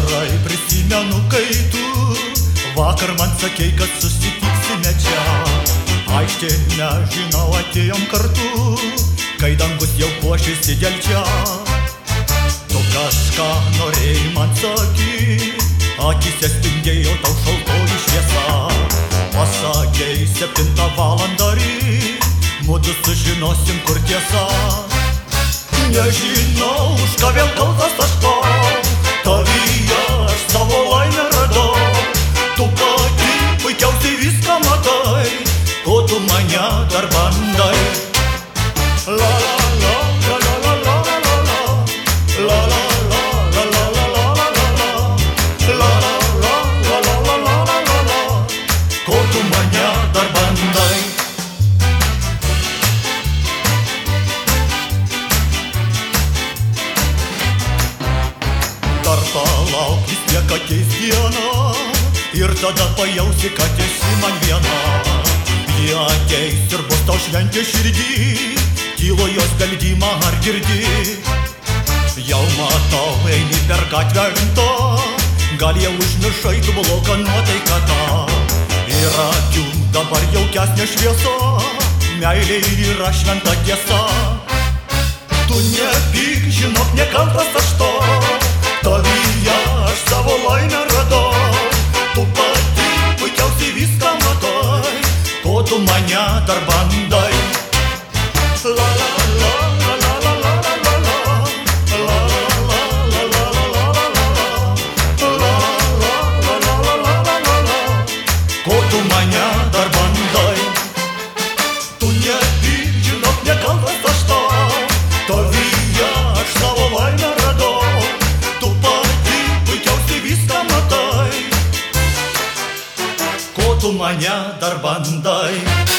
gerai prisimenu, kai tu vakar man sakei, kad susitiksime čia. Aikštė, nežinau, atėjom kartu, kai dangus jau puošėsi dėl čia. Tu kažką norėjai man sakyt, akise spindėjo tau šaltoji šviesa. Pasakei 7 valandą ryt, mudu sužinosim, kur tiesa. Nežinau, už ką vėl kaltas aš tau, tavyje aš savo laimę radau. Tu pati puikiausiai viską matai, ko tu mane dar bandai. La la la la la la la la la la la la la la la la la la la la, ko tu mane dar bandai. Dar palauk, vis tiek ateis diena, ir tada pajausi, kad esi man viena. Jie ateis ir bus tau šventė širdį, tylo jos beldimą ar girdi. Jau matau, eini per gatvę rimtą, gal jau užmiršai tu blogą nuotaiką tą. Ir akių dabar jaukesnė šviesa, meilė yra šventa tiesa. Tu nepyk, žinok, nekaltas aš to, tavyje aš savo laimę radau. Tu pati puikiausiai viską matai, ko tu mane dar bandai. La la la la la la la la la la la la la la la, ko tu mane dar bandai. Tu nepyk, žinok, nekaltas aš tau, tavyje aš savo laimę radau. Tu pati puikiausiai viską matai, ko tu mane dar bandai.